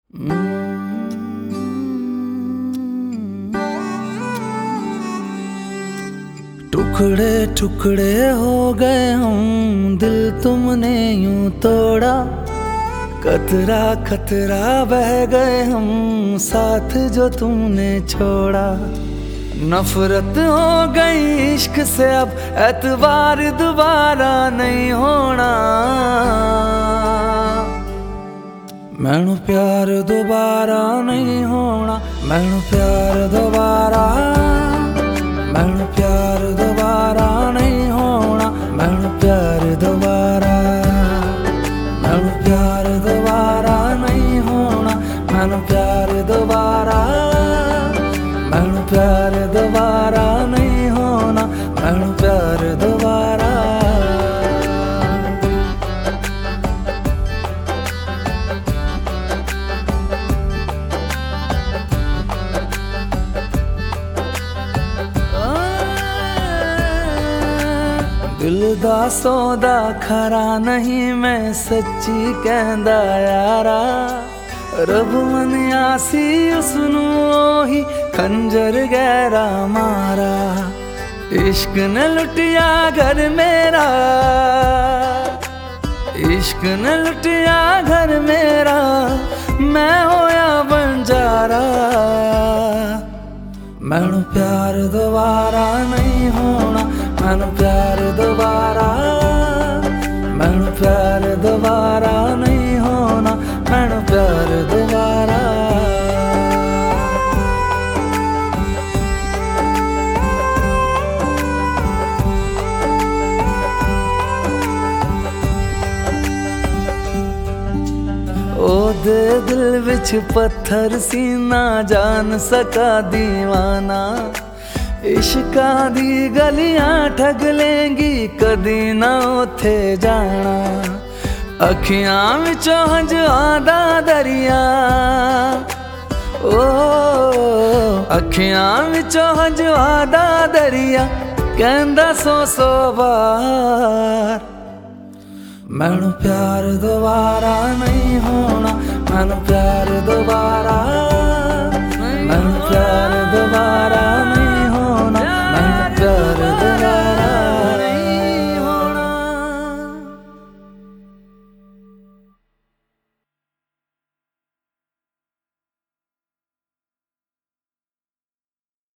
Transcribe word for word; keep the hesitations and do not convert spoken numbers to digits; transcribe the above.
टुकड़े टुकड़े हो गए हम, दिल तुमने यूं तोड़ा। कतरा कतरा बह गए हम, साथ जो तुमने छोड़ा। नफरत हो गई इश्क से, अब एतबार दोबारा नहीं होना। मैनू प्यार दोबारा नहीं होना, मैनू प्यार दोबारा, मैनू प्यार दोबारा नहीं होना, मैनू प्यार दोबारा, मैनू प्यार दोबारा नहीं होना, मैनू प्यार दोबारा, मैनू प्यार दोबारा नहीं होना, मैनू प्यार दोबारा। दिल दा सौदा खरा नहीं, मैं सच्ची कहंदा यारा। रब मनिया सी उसनू ओही खंजर गहरा मारा। इश्क ने लुटिया घर मेरा, इश्क ने लुटिया घर मेरा, मैं होया बंजारा। मैनू प्यार दोबारा नहीं होना, मैनू प्यार दोबारा, मैनू प्यार दोबारा नहीं होना, मैनू प्यार दोबारा। ओदे दिल विच पत्थर सी, ना जान सका दीवाना। इश्का दी गलियां ठग लेंगी, कदी ना उथे जाना। अखियां विचों हंझुआं दरिया, ओ अखियां विचों हंझुआं दरिया, कहंदा सौ सौ बार। मैनू प्यार दोबारा नहीं होना, मैनू प्यार दोबारा, मैनू प्यार दोबारा नहीं होना, मैनू प्यार दोबारा।